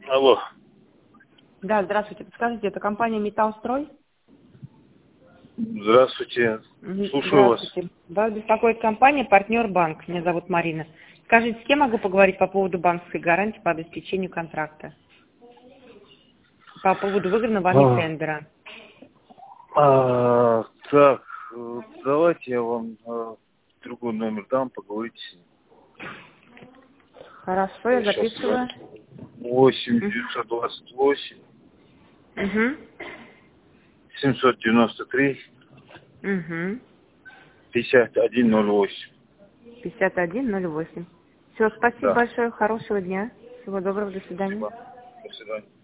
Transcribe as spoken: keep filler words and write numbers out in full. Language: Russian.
Алло. Да, здравствуйте. Подскажите, это компания «Металлстрой»? Здравствуйте. Мгм. Слушаю вас. Здравствуйте. Вас беспокоит компания «Партнер Банк». Меня зовут Марина. Скажите, с кем могу поговорить по поводу банковской гарантии по обеспечению контракта? По поводу выигранного вами А, тендера. а, так, э, давайте я вам э, другой номер дам, поговорите с ним. Хорошо, я Я сейчас записываю. восемь девятьсот двадцать восемь Угу. семьсот девяносто три Угу. пятьдесят один ноль восемь. пятьдесят один ноль восемь. Все, спасибо Да. большое, хорошего дня. Всего доброго, до свидания. Спасибо. До свидания.